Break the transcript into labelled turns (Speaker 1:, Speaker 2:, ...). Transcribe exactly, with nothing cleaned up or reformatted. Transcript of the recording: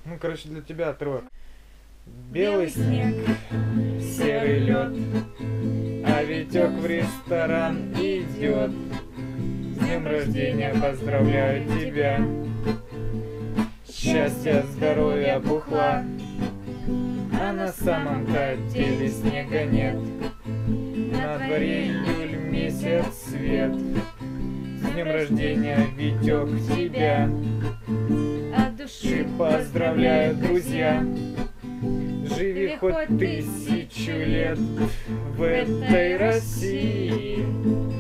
Speaker 1: Ну, короче, для тебя трек.
Speaker 2: Белый снег,
Speaker 1: серый лед, а Витек в ресторан идет. С днем рождения поздравляю тебя. Счастья, здоровья, бухла, а на самом-то деле снега нет. На дворе июль месяц, свет. С днем рождения, Витек, тебя.
Speaker 2: от души
Speaker 1: И поздравляю, друзья. Живи хоть тысячу лет в этой России.